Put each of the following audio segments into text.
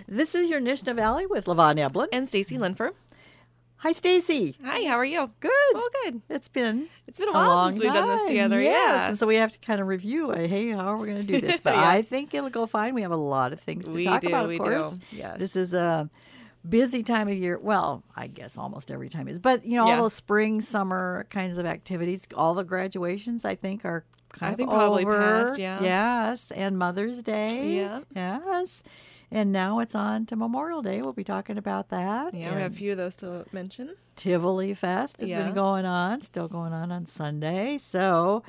This is your Nishna Valley with Levon Eblin. And Stacy Linfer. Hi, Stacy. Hi, how are you? Good. Well, good. It's been a while since we've done this together. Yes. Yeah. And so we have to kind of review, hey, how are we going to do this? But Yeah. I think it'll go fine. We have a lot of things to talk about, of course. Yes. This is a busy time of year. Well, I guess almost every time is. But, all those spring, summer kinds of activities, all the graduations, I think, are kind of probably over. passed, yeah. Yes. And Mother's Day. Yeah. Yes. And now it's on to Memorial Day. We'll be talking about that. Yeah, and we have a few of those to mention. Tivoli Fest has been going on, still going on Sunday. So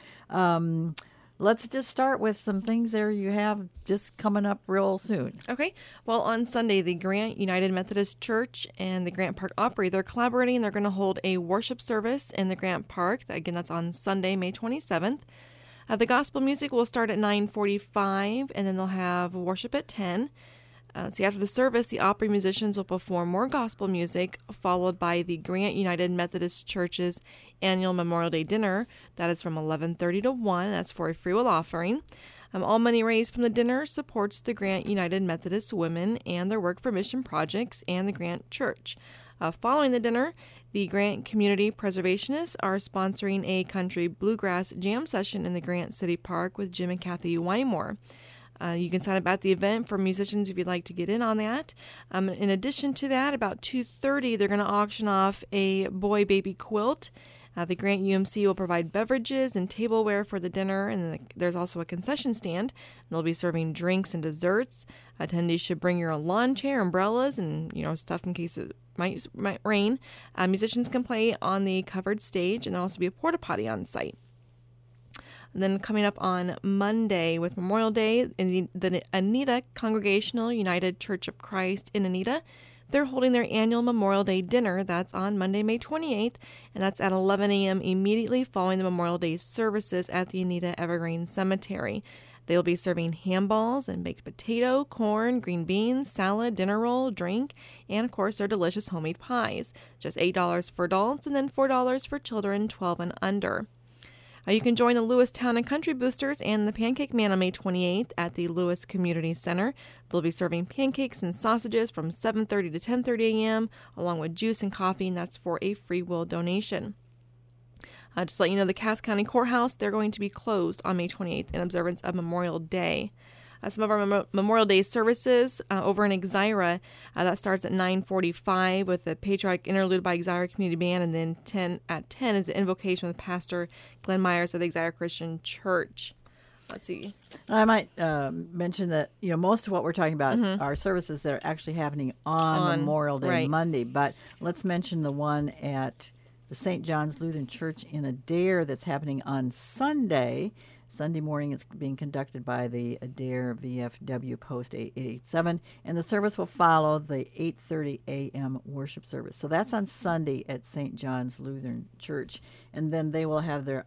let's just start with some things there you have just coming up real soon. Okay. Well, on Sunday, the Grant United Methodist Church and the Grant Park Opry, they're collaborating. They're going to hold a worship service in the Grant Park. Again, that's on Sunday, May 27th. The gospel music will start at 9:45, and then they'll have worship at 10. After the service, the Opry musicians will perform more gospel music, followed by the Grant United Methodist Church's annual Memorial Day dinner. That is from 11:30 to 1. That's for a free will offering. All money raised from the dinner supports the Grant United Methodist Women and their work for mission projects and the Grant Church. Following the dinner, the Grant Community Preservationists are sponsoring a country bluegrass jam session in the Grant City Park with Jim and Kathy Wymore. You can sign up at the event for musicians if you'd like to get in on that. In addition to that, about 2:30, they're going to auction off a boy baby quilt. The Grant UMC will provide beverages and tableware for the dinner, and there's also a concession stand. They'll be serving drinks and desserts. Attendees should bring your own lawn chair, umbrellas, and stuff in case it might rain. Musicians can play on the covered stage, and there'll also be a porta potty on site. And then coming up on Monday with Memorial Day, in the Anita Congregational United Church of Christ in Anita, they're holding their annual Memorial Day dinner. That's on Monday, May 28th, and that's at 11 a.m. immediately following the Memorial Day services at the Anita Evergreen Cemetery. They'll be serving ham balls and baked potato, corn, green beans, salad, dinner roll, drink, and, of course, their delicious homemade pies. Just $8 for adults and then $4 for children 12 and under. You can join the Lewis Town and Country Boosters and the Pancake Man on May 28th at the Lewis Community Center. They'll be serving pancakes and sausages from 7:30 to 10:30 a.m., along with juice and coffee, and that's for a free will donation. Just to let you know, the Cass County Courthouse, they're going to be closed on May 28th in observance of Memorial Day. Some of our Memorial Day services over in Exira, that starts at 9:45 with the patriotic interlude by Exira Community Band, and then at 10 is the invocation with Pastor Glenn Myers of the Exira Christian Church. Let's see. I might mention that most of what we're talking about are services that are actually happening on Memorial Day Monday, but let's mention the one at the St. John's Lutheran Church in Adair that's happening on Sunday morning. It's being conducted by the Adair VFW Post 887, and the service will follow the 8:30 a.m. worship service. So that's on Sunday at St. John's Lutheran Church, and then they will have their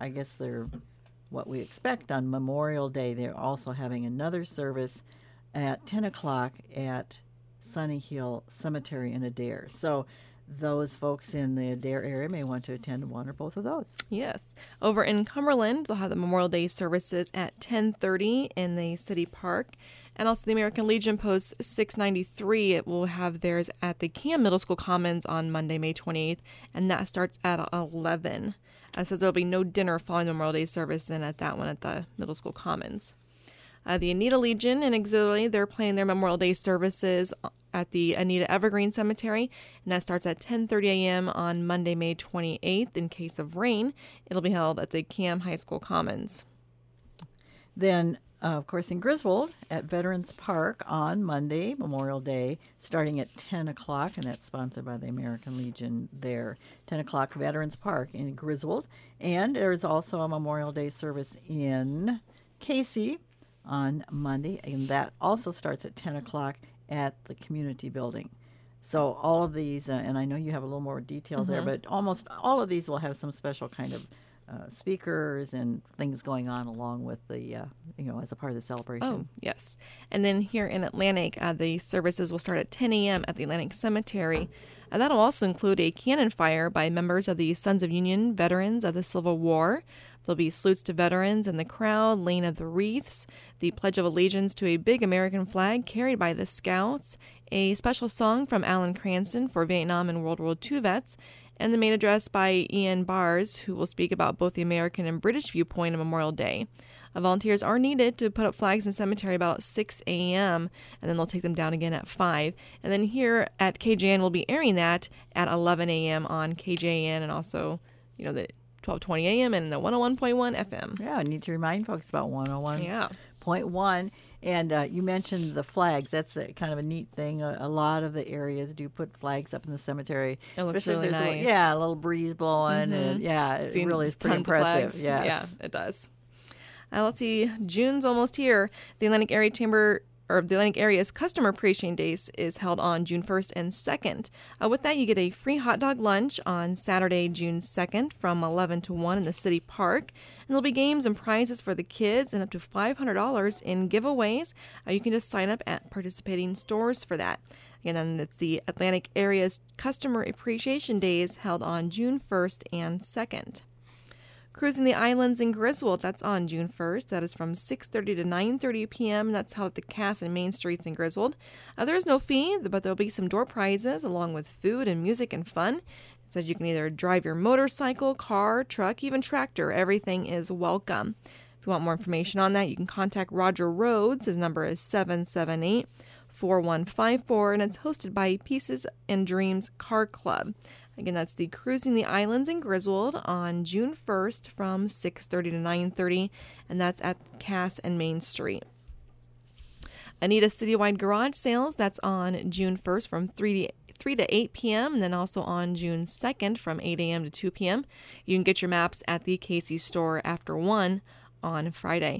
what we expect on Memorial Day. They're also having another service at 10 o'clock at Sunny Hill Cemetery in Adair. So those folks in the Adair area may want to attend one or both of those. Yes. Over in Cumberland, they'll have the Memorial Day services at 10:30 in the city park. And also the American Legion Post 693, it will have theirs at the Cam Middle School Commons on Monday, May 28th, and that starts at 11. It says there'll be no dinner following the Memorial Day service and at that one at the Middle School Commons. The Anita Legion in Auxiliary, they're planning their Memorial Day services at the Anita Evergreen Cemetery, and that starts at 10:30 a.m. on Monday, May 28th. In case of rain, it'll be held at the Cam High School Commons. Then, of course, in Griswold at Veterans Park on Monday, Memorial Day, starting at 10 o'clock, and that's sponsored by the American Legion there. 10 o'clock, Veterans Park in Griswold. And there's also a Memorial Day service in Casey on Monday, and that also starts at 10 o'clock at the community building. So all of these, and I know you have a little more detail there, but almost all of these will have some special kind of speakers and things going on along with the, as a part of the celebration. Oh, yes. And then here in Atlantic, the services will start at 10 a.m. at the Atlantic Cemetery. That'll also include a cannon fire by members of the Sons of Union Veterans of the Civil War. There'll be salutes to veterans in the crowd, laying of the wreaths, the Pledge of Allegiance to a big American flag carried by the Scouts, a special song from Alan Cranston for Vietnam and World War II vets, and the main address by Ian Bars, who will speak about both the American and British viewpoint of Memorial Day. Volunteers are needed to put up flags in the cemetery about 6 a.m., and then they'll take them down again at 5. And then here at KJN, we'll be airing that at 11 a.m. on KJN and also, the 1220 a.m. and the 101.1 FM. Yeah, I need to remind folks about 101.1. And you mentioned the flags. That's kind of a neat thing. A lot of the areas do put flags up in the cemetery. It looks really nice. A little breeze blowing. And it really is pretty impressive. Yes. Yeah, it does. Let's see. June's almost here. The Atlantic Area's Customer Appreciation Days is held on June 1st and 2nd. With that, you get a free hot dog lunch on Saturday, June 2nd from 11 to 1 in the city park. And there'll be games and prizes for the kids and up to $500 in giveaways. You can just sign up at participating stores for that. Again, then it's the Atlantic Area's Customer Appreciation Days held on June 1st and 2nd. Cruising the Islands in Griswold, that's on June 1st. That is from 6:30 to 9:30 p.m. That's held at the Cass and Main Streets in Griswold. There is no fee, but there'll be some door prizes along with food and music and fun. It says you can either drive your motorcycle, car, truck, even tractor. Everything is welcome. If you want more information on that, you can contact Roger Rhodes. His number is 778-4154, and it's hosted by Pieces and Dreams Car Club. Again, that's the Cruising the Islands in Griswold on June 1st from 6:30 to 9:30, and that's at Cass and Main Street. Anita Citywide Garage Sales, that's on June 1st from 3 to 8 p.m., and then also on June 2nd from 8 a.m. to 2 p.m. You can get your maps at the Casey's store after 1 on Friday.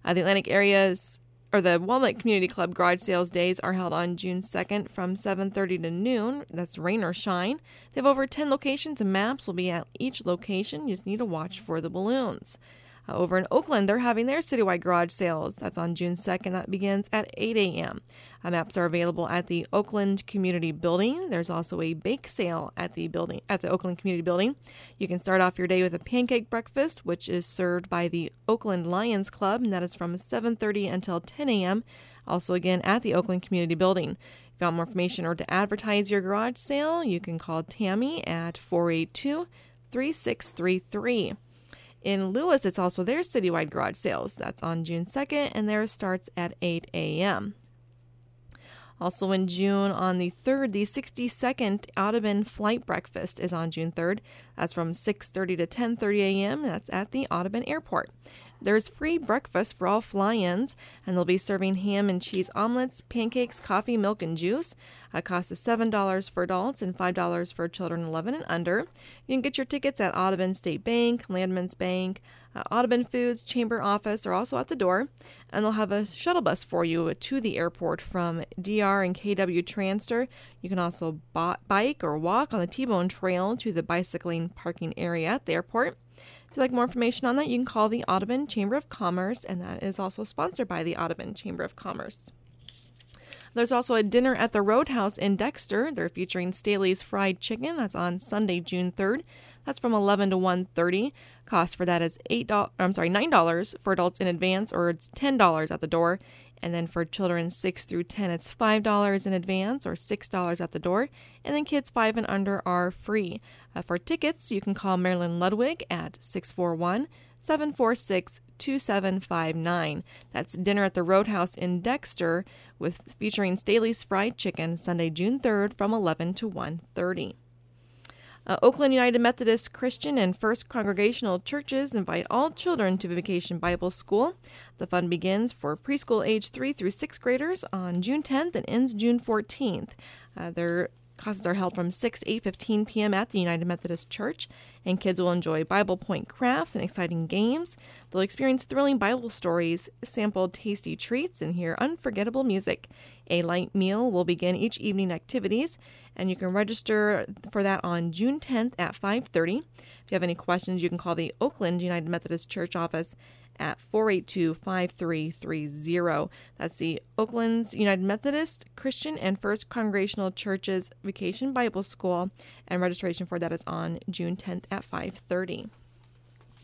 The Walnut Community Club garage sales days are held on June 2nd from 7:30 to noon. That's rain or shine. They have over 10 locations, and maps will be at each location. You just need to watch for the balloons. Over in Oakland, they're having their citywide garage sales. That's on June 2nd. That begins at 8 a.m. Maps are available at the Oakland Community Building. There's also a bake sale at the Oakland Community Building. You can start off your day with a pancake breakfast, which is served by the Oakland Lions Club, and that is from 7:30 until 10 a.m. Also, again, at the Oakland Community Building. If you want more information or to advertise your garage sale, you can call Tammy at 482-3633. In Lewis, it's also their citywide garage sales. That's on June 2nd, and theirs starts at 8 a.m. Also in June, on the 3rd, the 62nd Audubon Flight Breakfast is on June 3rd. That's from 6:30 to 10:30 a.m. That's at the Audubon Airport. There's free breakfast for all fly-ins, and they'll be serving ham and cheese omelets, pancakes, coffee, milk, and juice. Cost is $7 for adults and $5 for children 11 and under. You can get your tickets at Audubon State Bank, Landman's Bank, Audubon Foods, Chamber Office are also at the door, and they'll have a shuttle bus for you to the airport from DR and KW Transfer. You can also bike or walk on the T-Bone Trail to the bicycling parking area at the airport. If you'd like more information on that, you can call the Audubon Chamber of Commerce, and that is also sponsored by the Audubon Chamber of Commerce. There's also a dinner at the Roadhouse in Dexter. They're featuring Staley's Fried Chicken. That's on Sunday, June 3rd. That's from 11 to 1:30. Cost for that is $9 for adults in advance, or it's $10 at the door. And then for children 6 through 10, it's $5 in advance or $6 at the door. And then kids 5 and under are free. For tickets, you can call Marilyn Ludwig at 641-746-2759. That's Dinner at the Roadhouse in Dexter featuring Staley's Fried Chicken, Sunday, June 3rd from 11 to 1:30. Oakland United Methodist Christian and First Congregational Churches invite all children to Vacation Bible School. The fun begins for preschool age 3 through 6th graders on June 10th and ends June 14th. Their classes are held from 6 to 8:15 p.m. at the United Methodist Church, and kids will enjoy Bible point crafts and exciting games. They'll experience thrilling Bible stories, sample tasty treats, and hear unforgettable music. A light meal will begin each evening activities, and you can register for that on June 10th at 5:30. If you have any questions, you can call the Oakland United Methodist Church office at 482-5330. That's the Oakland's United Methodist Christian and First Congregational Churches Vacation Bible School, and registration for that is on June 10th at 5:30.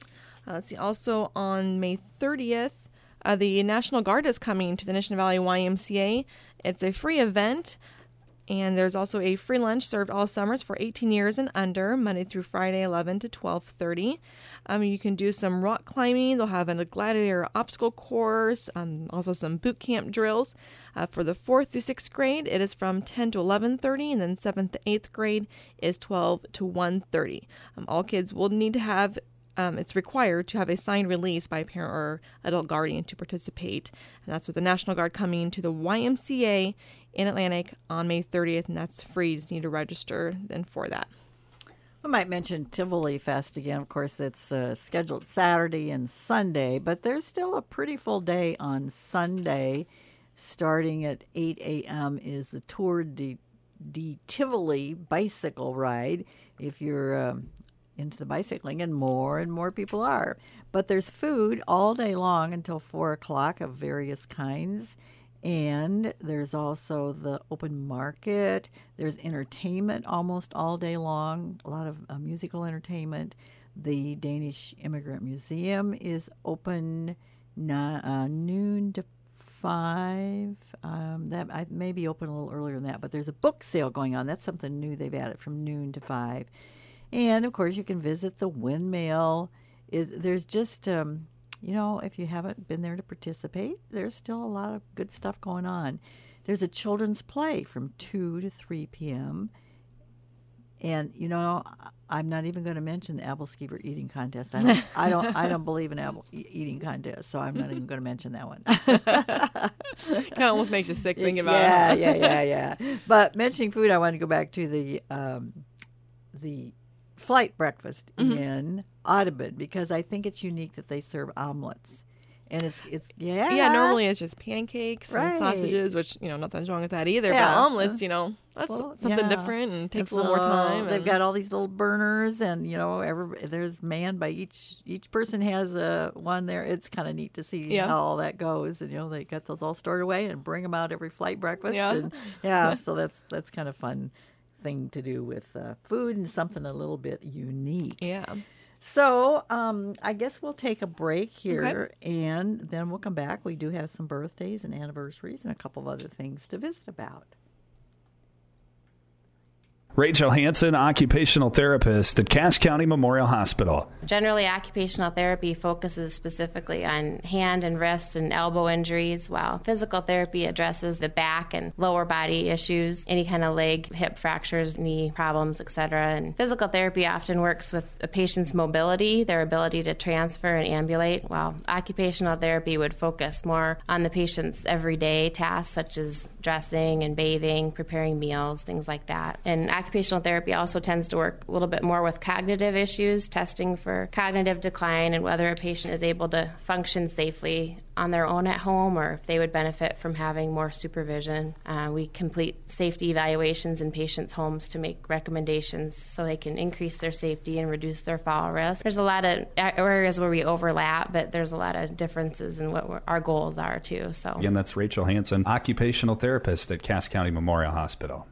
Let's see, also on May 30th, the National Guard is coming to the Nishnah Valley YMCA. It's a free event, and there's also a free lunch served all summers for 18 years and under, Monday through Friday, 11 to 12:30. You can do some rock climbing. They'll have a gladiator obstacle course, also some boot camp drills. For the 4th through 6th grade, it is from 10 to 11:30, and then 7th to 8th grade is 12 to 1:30. All kids will need to have it's required to have a signed release by a parent or adult guardian to participate. And that's with the National Guard coming to the YMCA in Atlantic on May 30th, and that's free. You just need to register then for that. We might mention Tivoli Fest again. Of course, it's scheduled Saturday and Sunday, but there's still a pretty full day on Sunday. Starting at 8 a.m. is the Tour de Tivoli bicycle ride. If you're into the bicycling, and more people are. But there's food all day long until 4 o'clock of various kinds. And there's also the open market. There's entertainment almost all day long, a lot of musical entertainment. The Danish Immigrant Museum is open noon to 5. That I may be open a little earlier than that, but there's a book sale going on. That's something new they've added, from noon to 5. And, of course, you can visit the windmill. There's just, if you haven't been there to participate, there's still a lot of good stuff going on. There's a children's play from 2 to 3 p.m. And, I'm not even going to mention the apple skeever eating contest. I don't believe in apple eating contests, so I'm not even going to mention that one. Kind of almost makes you sick thinking about it. Yeah. But mentioning food, I want to go back to the flight breakfast in Audubon, because I think it's unique that they serve omelets. And it's normally it's just pancakes and sausages, which, nothing's wrong with that either. Yeah. But omelets, that's something different and takes a little more time. They've got all these little burners, and, there's manned by each person has one there. It's kind of neat to see how all that goes. And, they got those all stored away and bring them out every flight breakfast. Yeah. So that's kind of fun thing to do with food, and something a little bit unique. Yeah. So I guess we'll take a break here, and then we'll come back. We do have some birthdays and anniversaries and a couple of other things to visit about. Rachel Hansen, occupational therapist at Cass County Memorial Hospital. Generally, occupational therapy focuses specifically on hand and wrist and elbow injuries, while physical therapy addresses the back and lower body issues, any kind of leg, hip fractures, knee problems, etc. And physical therapy often works with a patient's mobility, their ability to transfer and ambulate, while occupational therapy would focus more on the patient's everyday tasks, such as dressing and bathing, preparing meals, things like that. And occupational therapy also tends to work a little bit more with cognitive issues, testing for cognitive decline and whether a patient is able to function safely on their own at home, or if they would benefit from having more supervision. We complete safety evaluations in patients' homes to make recommendations so they can increase their safety and reduce their fall risk. There's a lot of areas where we overlap, but there's a lot of differences in what our goals are too. So again, that's Rachel Hansen, occupational therapist at Cass County Memorial Hospital.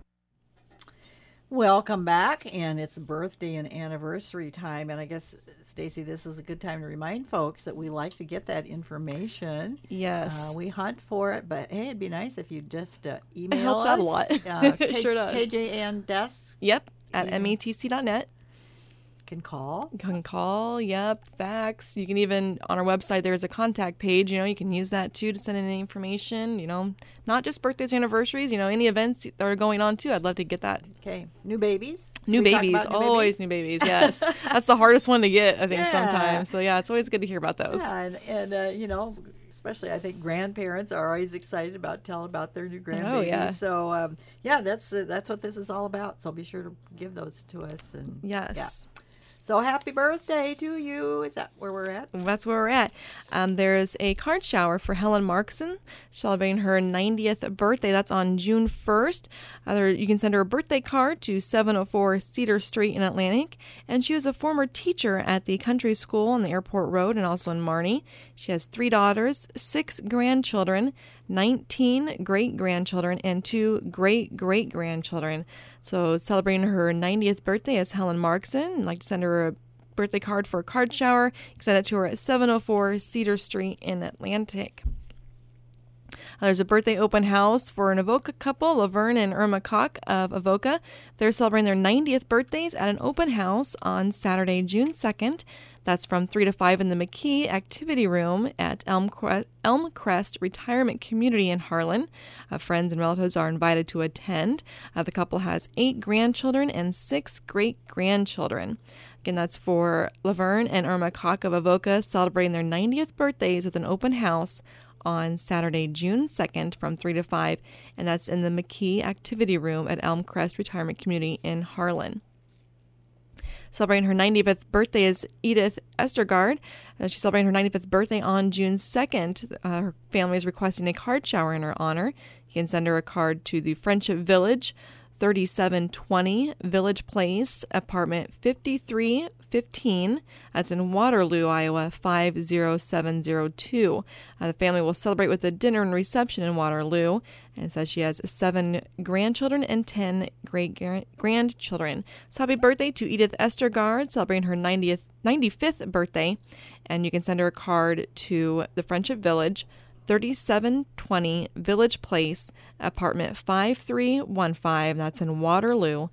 Welcome back, and it's birthday and anniversary time, and I guess, Stacy, this is a good time to remind folks that we like to get that information. Yes. We hunt for it, but hey, it'd be nice if you just email us. It helps out a lot. It sure does. KJN Desk. Yep, at metc.net. Can call. You can call, fax. You can even, on our website, there's a contact page. You can use that, too, to send in any information. Not just birthdays, anniversaries, any events that are going on, too. I'd love to get that. Okay. New babies. New babies. Always new babies, yes. That's the hardest one to get, I think, sometimes. So, it's always good to hear about those. Yeah, and especially I think grandparents are always excited about telling about their new grandbabies. Oh, yeah. So, that's what this is all about. So be sure to give those to us. And yes. Yeah. So happy birthday to you. Is that where we're at? That's where we're at. There's a card shower for Helen Markson, celebrating her 90th birthday. That's on June 1st. You can send her a birthday card to 704 Cedar Street in Atlantic. And she was a former teacher at the country school on the Airport Road and also in Marnie. She has 3 daughters, 6 grandchildren, 19 great-grandchildren, and 2 great-great-grandchildren. So celebrating her 90th birthday is Helen Markson. I'd like to send her a birthday card for a card shower, you can send it to her at 704 Cedar Street in Atlantic. There's a birthday open house for an Avoca couple, Laverne and Irma Koch of Avoca. They're celebrating their 90th birthdays at an open house on Saturday, June 2nd. That's from 3 to 5 in the McKee Activity Room at Elm Crest Retirement Community in Harlan. Friends and relatives are invited to attend. The couple has 8 grandchildren and 6 great-grandchildren. Again, that's for Laverne and Irma Koch of Avoca, celebrating their 90th birthdays with an open house on Saturday, June 2nd from 3 to 5, and that's in the McKee Activity Room at Elm Crest Retirement Community in Harlan. Celebrating her 95th birthday is Edith Estergaard. She's celebrating her 95th birthday on June 2nd. Her family is requesting a card shower in her honor. You can send her a card to the Friendship Village, 3720 Village Place, apartment 5315. That's in Waterloo, Iowa, 50702. The family will celebrate with a dinner and reception in Waterloo. And it says she has 7 grandchildren and 10 great-grandchildren. So happy birthday to Edith Estergaard, celebrating her 95th birthday. And you can send her a card to the Friendship Village, 3720 Village Place, apartment 5315. That's in Waterloo,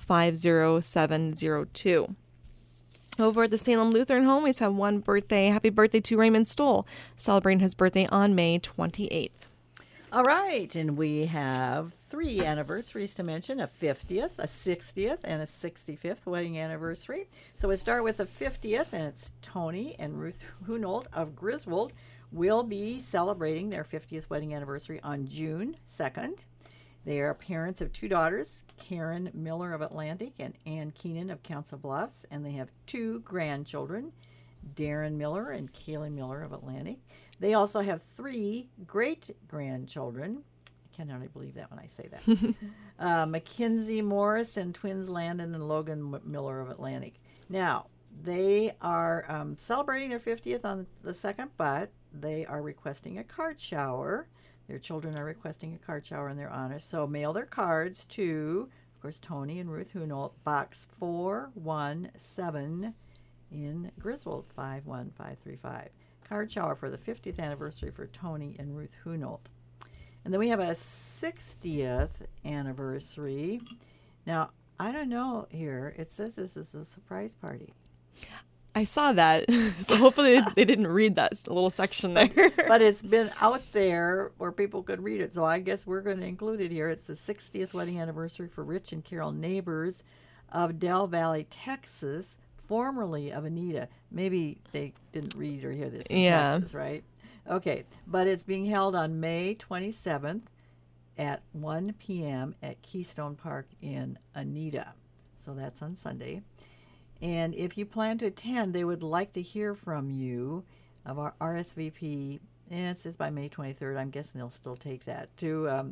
50702. Over at the Salem Lutheran Home, we just have one birthday. Happy birthday to Raymond Stoll, celebrating his birthday on May 28th. All right, and we have 3 anniversaries to mention, a 50th, a 60th, and a 65th wedding anniversary. So we start with the 50th, and it's Tony and Ruth Hunold of Griswold will be celebrating their 50th wedding anniversary on June 2nd. They are parents of 2 daughters, Karen Miller of Atlantic and Ann Keenan of Council Bluffs, and they have 2 grandchildren, Darren Miller and Kayla Miller of Atlantic. They also have 3 great-grandchildren. I can hardly believe that when I say that. Mackenzie Morris and twins Landon and Logan Miller of Atlantic. Now, they are celebrating their 50th on the 2nd, but they are requesting a card shower. Their children are requesting a card shower in their honor. So mail their cards to, of course, Tony and Ruth Hunold, Box 417 in Griswold, 51535. Card shower for the 50th anniversary for Tony and Ruth Hunold. And then we have a 60th anniversary. Now, I don't know here. It says this is a surprise party. I saw that, so hopefully they didn't read that little section there. But it's been out there where people could read it, so I guess we're going to include it here. It's the 60th wedding anniversary for Rich and Carol Neighbors of Del Valley, Texas, formerly of Anita. Maybe they didn't read or hear this in Texas, right? Okay, but it's being held on May 27th at 1 p.m. at Keystone Park in Anita. So that's on Sunday. And if you plan to attend, they would like to hear from you of our RSVP. And it says by May 23rd. I'm guessing they'll still take that. To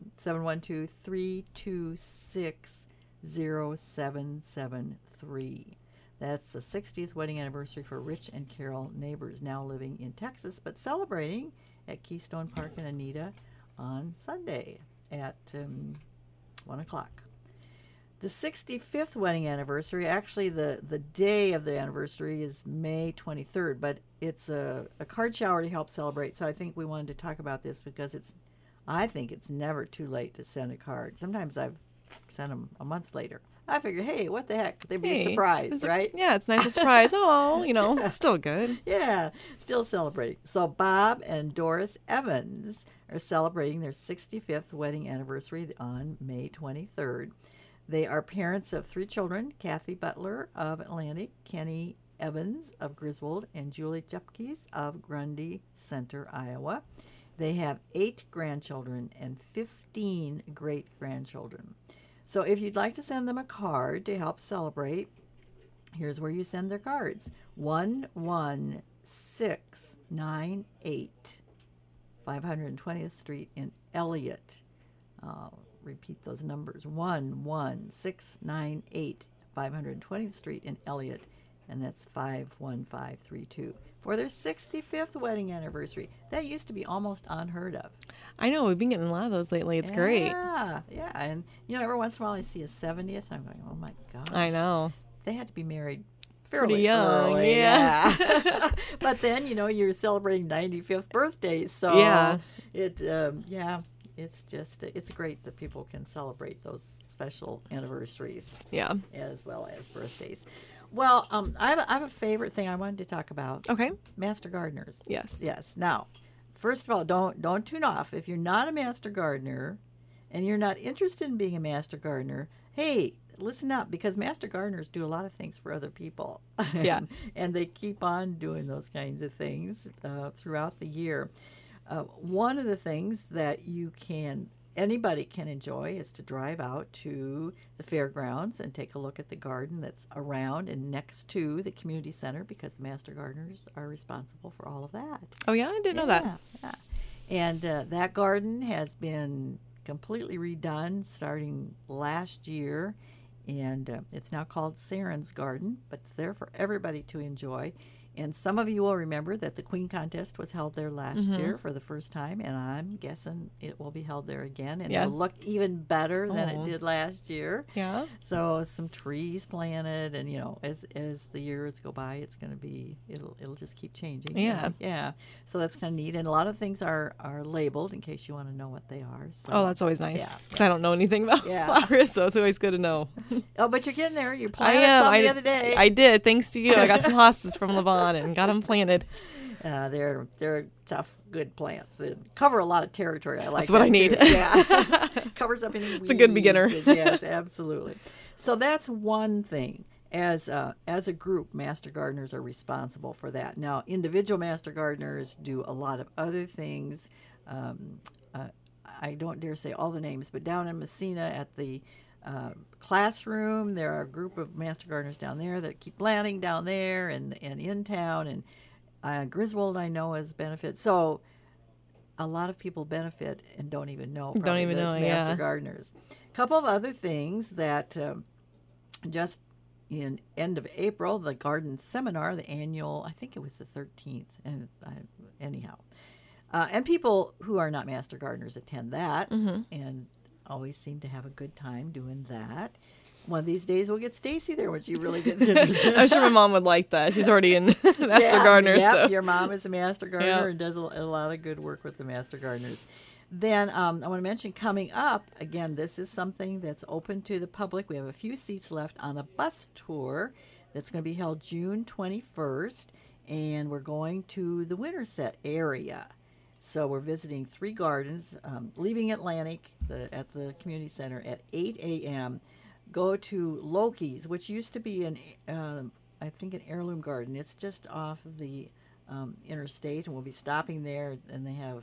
712-326-0773. That's the 60th wedding anniversary for Rich and Carol Neighbors, now living in Texas, but celebrating at Keystone Park in Anita on Sunday at 1 o'clock. The 65th wedding anniversary, actually the day of the anniversary is May 23rd, but it's a card shower to help celebrate. So I think we wanted to talk about this because I think it's never too late to send a card. Sometimes I've sent them a month later. I figure, hey, what the heck? They'd be surprised, right? Yeah, it's nice to surprise. Oh, it's still good. Yeah, still celebrating. So Bob and Doris Evans are celebrating their 65th wedding anniversary on May 23rd. They are parents of 3 children, Kathy Butler of Atlantic, Kenny Evans of Griswold, and Julie Jepkes of Grundy Center, Iowa. They have 8 grandchildren and 15 great-grandchildren. So if you'd like to send them a card to help celebrate, here's where you send their cards. 11698 520th Street in Elliott. Repeat those numbers. 11698 520th Street in Elliott, and that's 51532 for their 65th wedding anniversary. That used to be almost unheard of. I know, we've been getting a lot of those lately. It's great. Yeah, and every once in a while I see a 70th, and I'm going, oh my gosh. I know. They had to be married fairly young, early. yeah. But then, you're celebrating 95th birthdays. So Yeah. it's just, it's great that people can celebrate those special anniversaries. Yeah. As well as birthdays. Well, I have a favorite thing I wanted to talk about. Okay. Master gardeners. Yes. Yes. Now, first of all, don't tune off. If you're not a master gardener and you're not interested in being a master gardener, hey, listen up, because master gardeners do a lot of things for other people. Yeah. And they keep on doing those kinds of things throughout the year. One of the things that anybody can enjoy is to drive out to the fairgrounds and take a look at the garden that's around and next to the community center, because the master gardeners are responsible for all of that. Oh, yeah? I didn't know that. Yeah. And that garden has been completely redone starting last year, and it's now called Saren's Garden, but it's there for everybody to enjoy. And some of you will remember that the Queen Contest was held there last year for the first time, and I'm guessing it will be held there again, and it'll look even better than it did last year. Yeah. So some trees planted, and as the years go by, it's going to be it'll just keep changing. Yeah. Yeah. So that's kind of neat, and a lot of things are labeled in case you want to know what they are. So. Oh, that's always nice. Yeah. Because I don't know anything about flowers, so it's always good to know. Oh, but you're getting there. You I planted am. some the other day. I did. Thanks to you. I got some hostas from Levon and got them planted. They're tough, good plants. They cover a lot of territory. I like That's what I need. Yeah, covers up any weeds. It's a good beginner. Yes, absolutely. So that's one thing. As a group, master gardeners are responsible for that. Now, individual master gardeners do a lot of other things. I don't dare say all the names, but down in Messina at the classroom, there are a group of master gardeners down there that keep planting down there and in town. And Griswold, I know, has benefit. So a lot of people benefit and don't even know. Don't even know, master gardeners. A couple of other things that just in end of April, the garden seminar, the annual, I think it was the 13th, and anyhow. And people who are not master gardeners attend that and always seem to have a good time doing that. One of these days we'll get Stacy there when she really gets interested. I'm sure my mom would like that. She's already in master gardener. Yeah, so. Your mom is a master gardener and does a lot of good work with the master gardeners. Then I want to mention coming up, again, this is something that's open to the public. We have a few seats left on a bus tour that's going to be held June 21st, and we're going to the Winterset area. So we're visiting 3 gardens, leaving Atlantic at the community center at 8 a.m., go to Loki's, which used to be I think an heirloom garden. It's just off of the interstate, and we'll be stopping there, and they have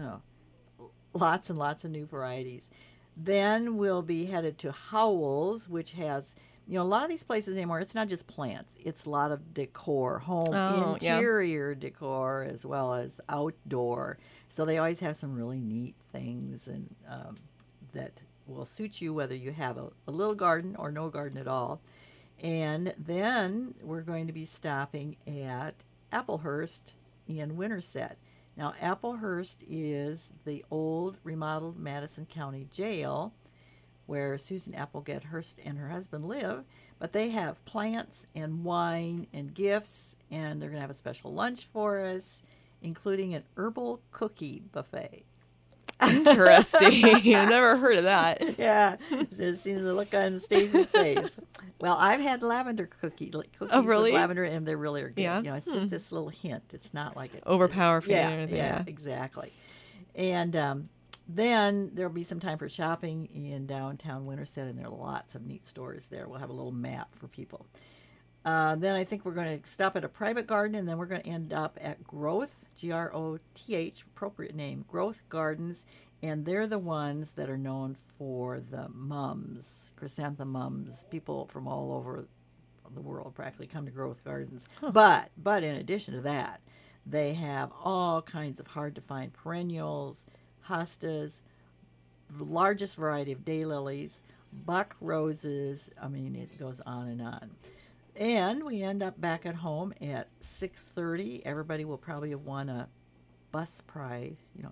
lots and lots of new varieties. Then we'll be headed to Howell's, which has, a lot of these places anymore, it's not just plants. It's a lot of decor, home interior decor as well as outdoor. So they always have some really neat things and that will suit you whether you have a little garden or no garden at all. And then we're going to be stopping at Applehurst in Winterset. Now, Applehurst is the old remodeled Madison County Jail where Susan Applegate Hurst and her husband live, but they have plants and wine and gifts, and they're going to have a special lunch for us, including an herbal cookie buffet. Interesting. I've never heard of that. Yeah, just seeing the look on Stacy's face. Well, I've had lavender cookies really? with lavender, and they really are good. Yeah. It's just this little hint. It's not like it Overpower for you. Yeah, exactly. And then there'll be some time for shopping in downtown Winterset, and there are lots of neat stores there. We'll have a little map for people. Then I think we're going to stop at a private garden, and then we're going to end up at Growth, Groth, appropriate name, Growth Gardens, and they're the ones that are known for the mums, chrysanthemums. People from all over the world practically come to Growth Gardens. Huh. But in addition to that, they have all kinds of hard-to-find perennials, hostas, the largest variety of daylilies, buck roses. I mean, it goes on and on. And we end up back at home at 6:30. Everybody will probably have won a bus prize,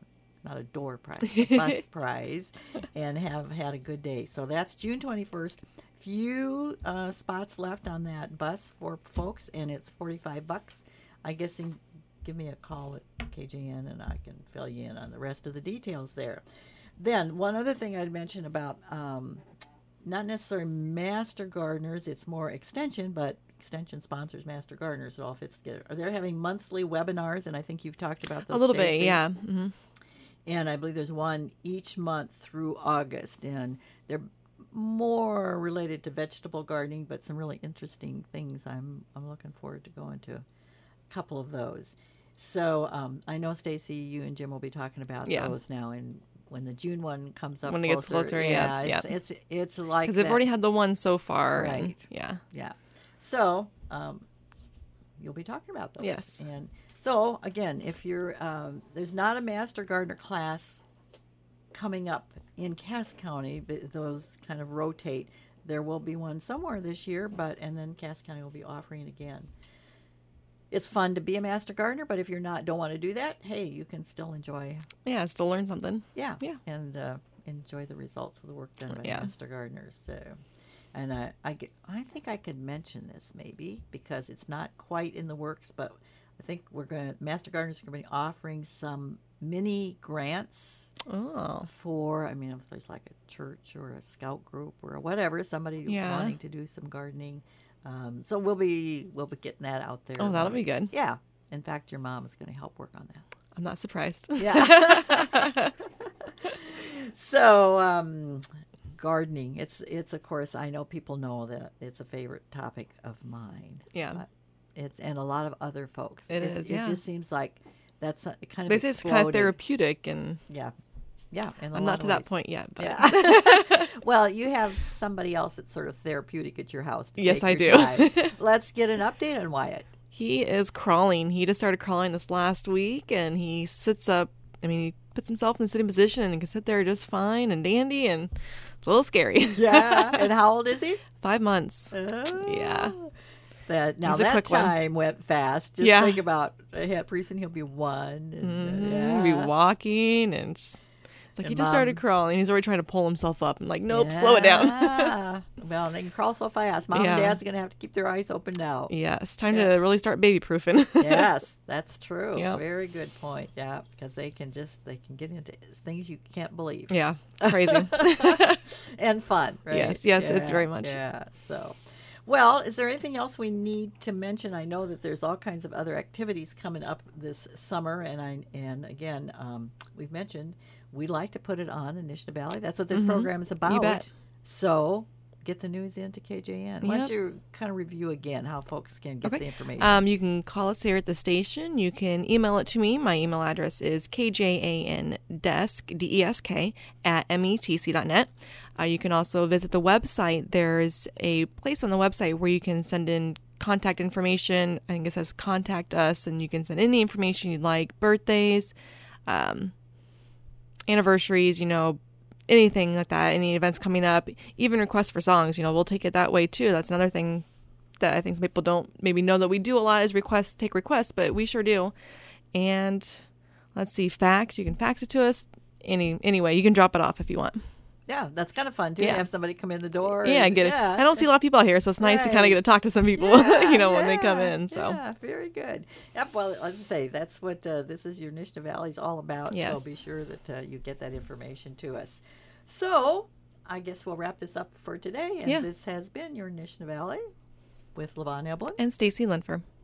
not a door prize, a bus prize, and have had a good day. So that's June 21st. Few spots left on that bus for folks, and it's $45. I guess you can give me a call at KJN, and I can fill you in on the rest of the details there. Then one other thing I'd mention about not necessarily master gardeners, it's more extension, but extension sponsors master gardeners. It all fits together. They're having monthly webinars, and I think you've talked about those. A little Stacey. bit, yeah. Mm-hmm. And I believe there's one each month through August, and they're more related to vegetable gardening, but some really interesting things. I'm looking forward to going to a couple of those. So I know, Stacey, you and Jim will be talking about those now, and when the June one comes up, when it gets closer, it's like because they've already had the one so far, right? And, yeah. So you'll be talking about those, yes. And so again, if you're there's not a Master Gardener class coming up in Cass County, those kind of rotate. There will be one somewhere this year, and then Cass County will be offering it again. It's fun to be a Master Gardener, but if you're don't want to do that, hey, you can still enjoy. Yeah, still learn something. Yeah. And enjoy the results of the work done by Master Gardeners. So, and I think I could mention this maybe because it's not quite in the works, but I think Master Gardeners are going to be offering some mini grants for, if there's like a church or a scout group or whatever, somebody wanting to do some gardening. So we'll be getting that out there. Oh, that'll be good. Yeah. In fact, your mom is going to help work on that. I'm not surprised. Yeah. So gardening, it's of course, I know people know that it's a favorite topic of mine. Yeah. And a lot of other folks. It just seems like that's kind of they say it's kind of therapeutic and yeah. I'm not to that point yet. But. Yeah. Well, you have somebody else that's sort of therapeutic at your house. Yes, I do. Let's get an update on Wyatt. He is crawling. He just started crawling this last week, and he sits up. He puts himself in the sitting position and can sit there just fine and dandy, and it's a little scary. Yeah. And how old is he? 5 months. Oh. Yeah. That time went fast. Just think about pretty soon he'll be 1. And, be walking and. It's like he just started crawling. He's already trying to pull himself up. I'm like, nope, slow it down. Well, they can crawl so fast. Mom and Dad's going to have to keep their eyes open now. Yeah, it's time to really start baby-proofing. Yes, that's true. Yep. Very good point. Yeah, because they can get into things you can't believe. Yeah, it's crazy. And fun, right? Yes, it's very much. Yeah, so... Well, is there anything else we need to mention? I know that there's all kinds of other activities coming up this summer, and again, we've mentioned we like to put it on in Nishna Valley. That's what this program is about. You bet. So get the news into KJN. Why don't you kind of review again how folks can get the information? You can call us here at the station. You can email it to me. My email address is kjandesk, D-E-S-K, @metc.net. You can also visit the website. There's a place on the website where you can send in contact information. I think it says contact us, and you can send any information you'd like, birthdays, anniversaries, anything like that, any events coming up, even requests for songs, we'll take it that way too. That's another thing that I think some people don't maybe know that we do a lot is take requests, but we sure do. And let's see, fax, you can fax it to us anyway, you can drop it off if you want. Yeah, that's kind of fun too. Have somebody come in the door. Yeah, get it. I don't see a lot of people out here, so it's nice to kind of get to talk to some people, when they come in. So very good. Yep. Well, as I say, that's what this is your Nishna Valley is all about. Yes. So be sure that you get that information to us. So I guess we'll wrap this up for today. And this has been your Nishna Valley with LaVon Eblin and Stacey Linfer.